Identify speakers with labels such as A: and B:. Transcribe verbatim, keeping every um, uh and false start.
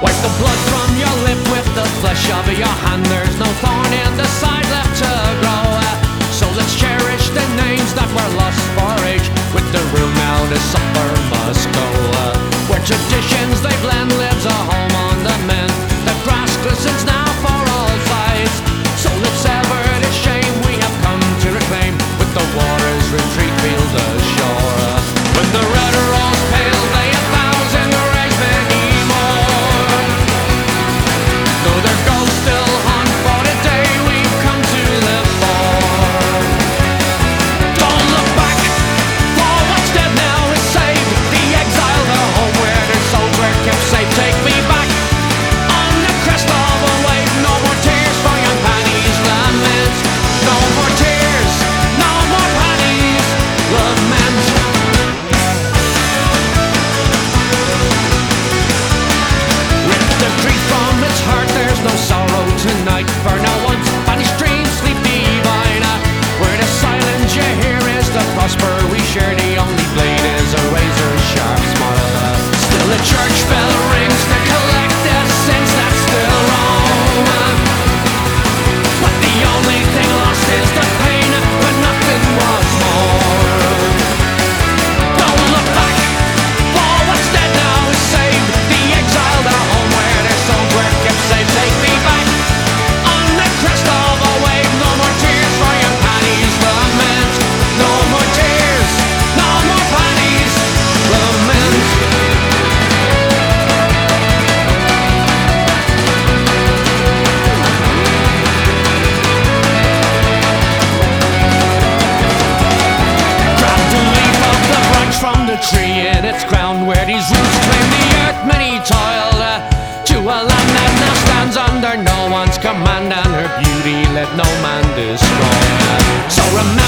A: Wipe the blood from your lip with the flesh of your hand. There's no thorn in the side left to grow. So let's cherish the names that were lost for age, with the rule now the supper must go. Where traditions they blend lives a home on the mend. The grass glistens now for all sides. So let's sever the shame we have come to reclaim, with the water's retreat field ashore. When the red rose pale lay a thousand rays many more, though their ghosts still haunt for the day we've come to live for. Don't look back, for what's dead now is saved. The exile, the home where their souls were kept safe. Take me back on the crest of a wave. No more tears for young Paddy's lament. No more tears, no more Paddy's lament. Rip the grief from its heart, there's no sorrow tonight. For now once Paddy's dreams sleep divine, where the silence you hear is the prosper we share. The only blade is a razor sharp smile. Still the church bell rings to collect the sins that still roam. But the only thing lost is the pain, but nothing was more. Don't look back, for what's dead now is saved. The exile, the home where their souls were kept safe. Take me back on the crest of a wave. No more tears for young Paddy's lament. No more tears, no more Paddy's lament. Grab the leaf of the branch from the tree in its crown, where these roots claim the earth many toiled, uh, to a land that now stands under no one's command, and her beauty let no man destroy. So remember